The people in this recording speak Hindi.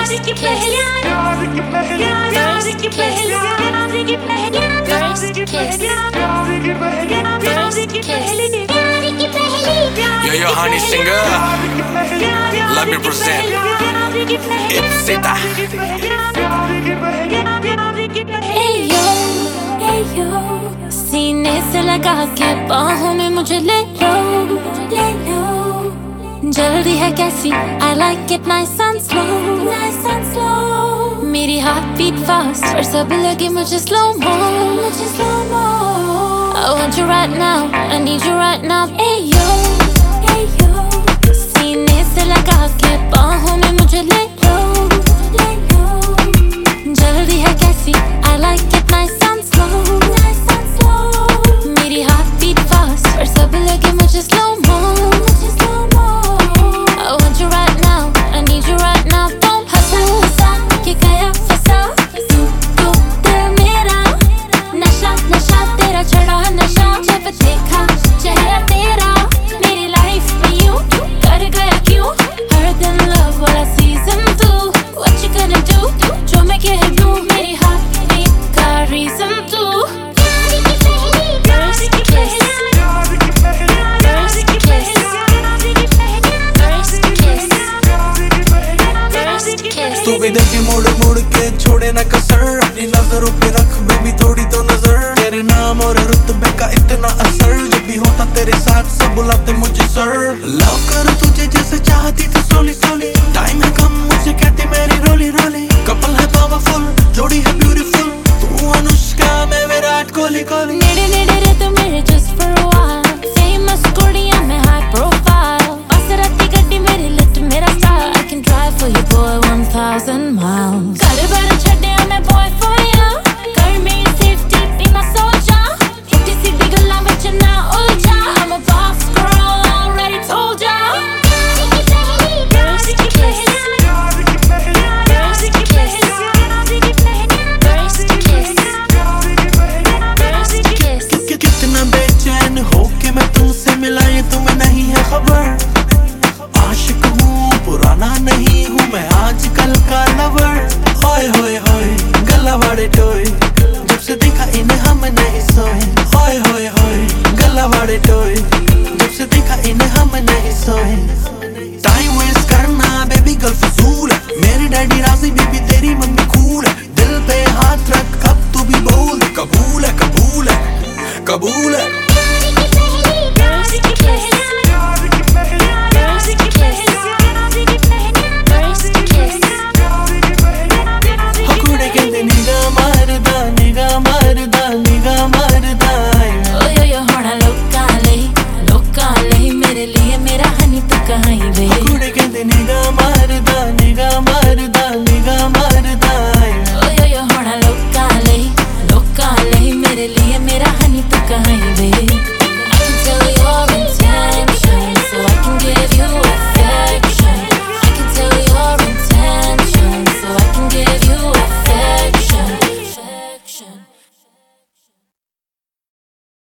Yo, honey singer, let me present Ipsita. Hey yo, सीने से लगा के बाहों में मुझे ले लो, जल्दी है कैसी I like it nice and slow, मेरी heart beat fast पर सब लगे मुझे slow mo. I want you right now, I need you right now. Hey yo, सीने से लगा के बाहों में मुझे ले लो, जल्दी है कैसी I like it nice and slow, मेरी heart beat fast पर सब लगे मुझे slow mo. I want you right now, I need you right now. Don't हंसा कि गया फंसा तू दिल मेरा, नशा नशा तेरा चढ़ा नशा, जब देखा चेहरा तेरा मेरी लाइफ में यूं कर गया क्यों, हर दिन love वाला season 2. What you gonna do, जो मैं कह दूं मेरी heart beat का reason 2. तू भी देखे मुड़ मुड़ के छोड़े ना कसर, अपनी नजरों पे रख बेबी थोड़ी तो नजर, तेरे नाम और रुतबे का इतना असर, जब भी होता तेरे साथ सब बुलाते मुझे सर. लव करूं तुझे जैसे